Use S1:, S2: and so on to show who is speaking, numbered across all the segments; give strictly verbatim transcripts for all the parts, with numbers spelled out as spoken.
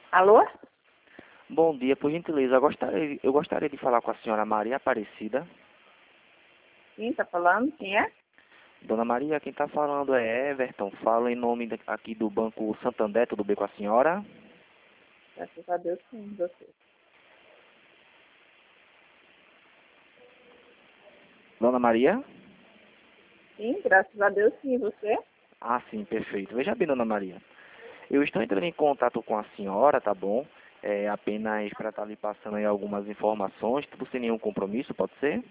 S1: Alô?
S2: Bom dia, por gentileza, eu gostaria, eu gostaria de falar com a senhora Maria Aparecida.
S1: Sim, tá falando? Quem é?
S2: Dona Maria, quem está falando é Everton, falo em nome da- aqui do Banco Santander, tudo bem com a senhora?
S1: Graças a Deus, sim, você.
S2: Dona Maria?
S1: Sim, graças a Deus, sim, você.
S2: Ah, sim, perfeito. Veja bem, Dona Maria, eu estou entrando em contato com a senhora, tá bom? É apenas para estar lhe passando aí algumas informações, tudo sem nenhum compromisso, pode ser?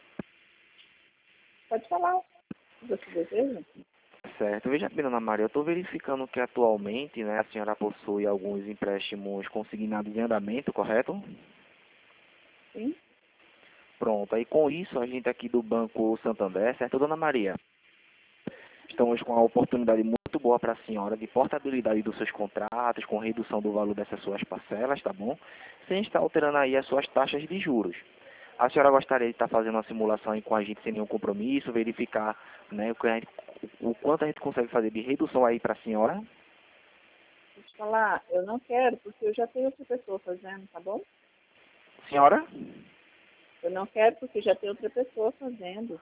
S1: Pode falar, se você deseja.
S2: Certo. Veja bem, Dona Maria, eu estou verificando que atualmente, né, a senhora possui alguns empréstimos consignados em andamento, correto?
S1: Sim,
S2: Pronto, aí com isso a gente aqui do Banco Santander, certo, Dona Maria? Estamos com uma oportunidade muito boa para a senhora de portabilidade dos seus contratos, com redução do valor dessas suas parcelas, tá bom? Sem estar alterando aí as suas taxas de juros. A senhora gostaria de estar fazendo uma simulação aí com a gente sem nenhum compromisso, verificar, né, o, que a gente- o quanto a gente consegue fazer de redução aí para a senhora?
S1: vou te falar, eu não quero, porque eu já tenho outra pessoa fazendo, tá bom?
S2: Senhora?
S1: Eu não quero, porque já tem outra pessoa fazendo.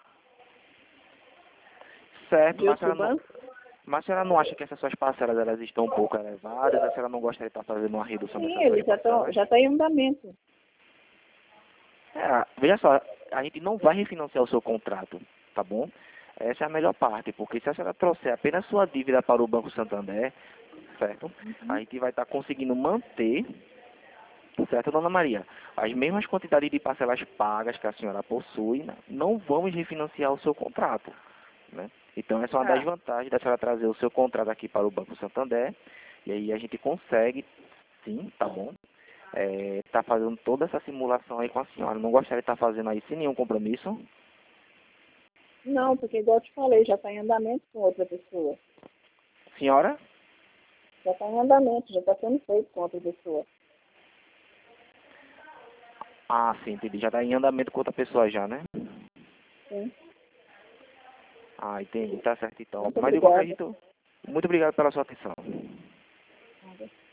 S2: Certo,
S1: De
S2: mas a
S1: outro
S2: senhora não,
S1: banco?
S2: mas a senhora não acha que essas suas parcelas elas estão um pouco elevadas? A senhora não gostaria de estar fazendo uma redução
S1: Sim,
S2: dessas suas
S1: eles já estão,
S2: parcelas?
S1: já tá em andamento.
S2: É, veja só, a gente não vai refinanciar o seu contrato, tá bom? Essa é a melhor parte, porque se a senhora trouxer apenas sua dívida para o Banco Santander, certo? A
S1: Uhum.
S2: gente vai estar conseguindo manter, certo, Dona Maria? As mesmas quantidades de parcelas pagas que a senhora possui, né? Não vamos refinanciar o seu contrato, né? Então essa é uma das
S1: Tá,
S2: vantagens da senhora trazer o seu contrato aqui para o Banco Santander, e aí a gente consegue, sim, tá bom? Está fazendo toda essa simulação aí com a senhora. Não gostaria de estar fazendo aí sem nenhum compromisso?
S1: não, porque igual eu te falei, já está em andamento com outra pessoa.
S2: Senhora?
S1: Já está em andamento, já está sendo feito com outra pessoa.
S2: Ah, sim, entendi. Já está em andamento com outra pessoa já, né?
S1: Sim,
S2: Ah, entendi. Tá certo então.
S1: muito
S2: Mas de qualquer
S1: obrigada.
S2: jeito, muito obrigado pela sua atenção.
S1: Nada.